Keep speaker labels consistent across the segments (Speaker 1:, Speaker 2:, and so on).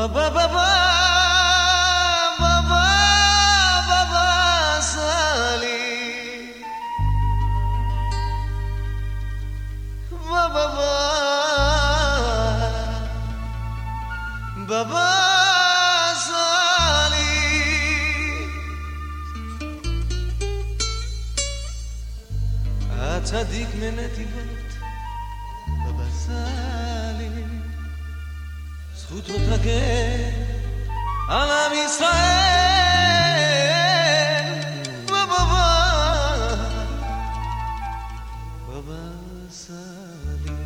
Speaker 1: Baba baba baba baba sali baba baba sali הצדיק מנתיבות בבא סאלי זכותו תגן על עם ישראל בבא סאלי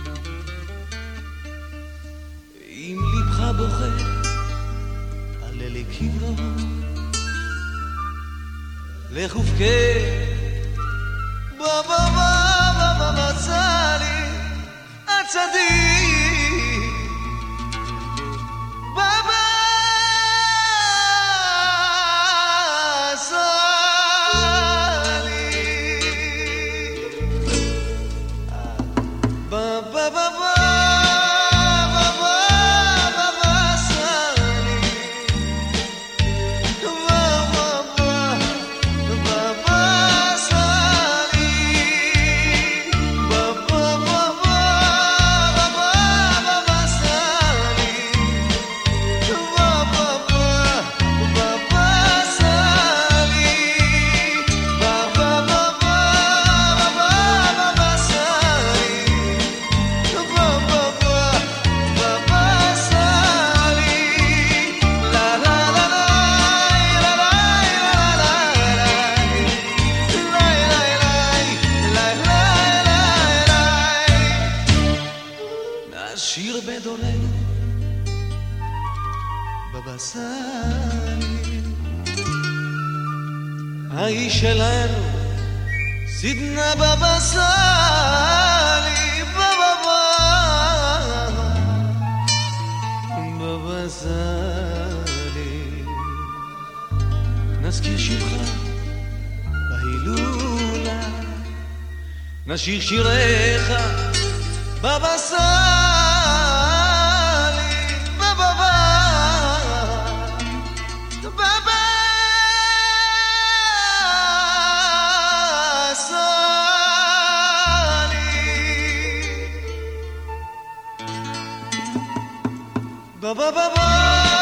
Speaker 1: אם לבך בוכה עלה לקברו לך ובכה בבא סאלי הצדיק בבא סאלי בבא שיר בדורנו בבא סאלי האיש שלנו סידנה בבא סאלי בבא סאלי נזכיר שמך בהילולה נשיר שיריך בבא סאלי Baba baba